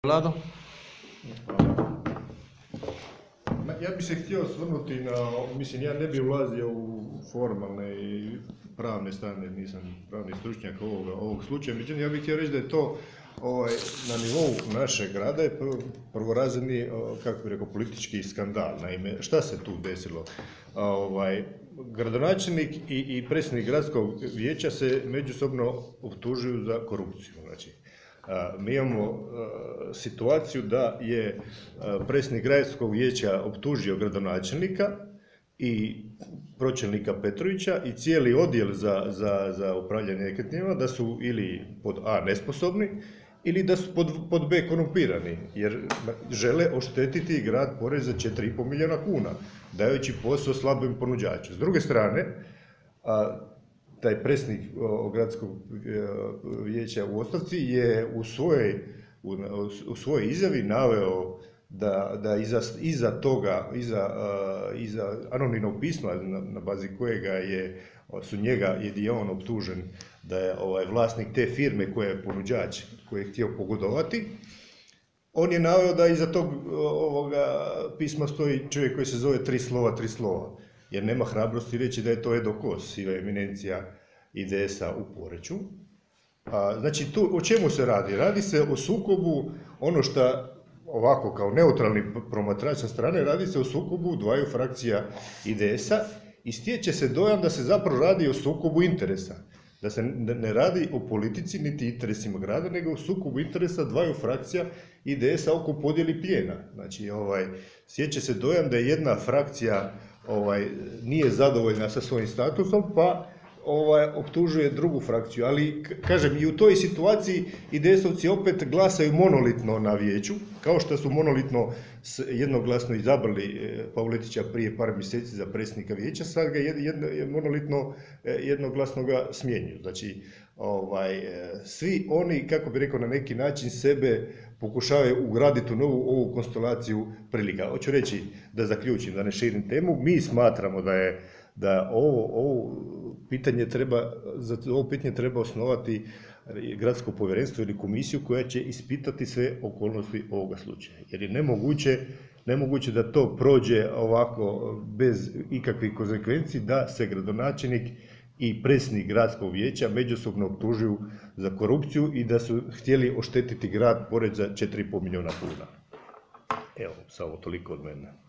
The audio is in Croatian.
Vlado? Ja bih se htio osvrnuti na, mislim, ja ne bih ulazio u formalne i pravne strane, nisam pravni stručnjak ovog slučaja, međutim ja bih htio reći da je to na nivou našeg grada je prvorazredni, kako bih rekao, politički skandal. Naime, šta se tu desilo? Gradonačelnik i predsjednik gradskog vijeća se međusobno optužuju za korupciju. Znači, mi imamo situaciju da je predsjednik gradskog vijeća optužio gradonačelnika i pročelnika Petrovića i cijeli odjel za upravljanje nekretninama da su ili pod A nesposobni ili da su pod B korumpirani, jer žele oštetiti grad porez za 4,5 milijuna kuna, dajući posao slabim ponuđaču. S druge strane, taj predsjednik gradskog vijeća u ostavci je u svojoj izjavi naveo da iza toga, iza anonimnog pisma na bazi kojega su njega i on optužen da je vlasnik te firme koja je ponuđač, koji je htio pogodovati, on je naveo da iza tog pisma stoji čovjek koji se zove tri slova, jer nema hrabrosti reći da je to Edo Kos, siva eminencija IDS-a u Poreču. Znači, o čemu se radi? Radi se o sukobu, ono što ovako kao neutralni promatrač sa strane, radi se o sukobu dvaju frakcija IDS-a i stječe se dojam da se zapravo radi o sukobu interesa. Da se ne radi o politici niti interesima grada, nego o sukobu interesa dvaju frakcija IDS-a oko podjeli plijena. Znači, stječe se dojam da jedna frakcija nije zadovoljna sa svojim statusom, pa optužuje drugu frakciju. Ali, kažem, i u toj situaciji IDS-ovci opet glasaju monolitno na vijeću, kao što su monolitno jednoglasno izabrali Pavletića prije par mjeseci za predsjednika vijeća, sad ga monolitno jednoglasno ga smjenjuju. Znači, svi oni, kako bi rekao, na neki način sebe pokušavaju ugraditi u ovu konstelaciju prilika. Hoću reći, da zaključim, da ne širim temu, mi smatramo da ovo pitanje treba osnovati gradsko povjerenstvo ili komisiju koja će ispitati sve okolnosti ovoga slučaja. Jer je nemoguće da to prođe ovako bez ikakvih konsekvenci, da se gradonačelnik i predsjednik gradskog vijeća međusobno optužuju za korupciju i da su htjeli oštetiti grad Poreč za 4,5 milijuna kuna. Evo, samo toliko od mene.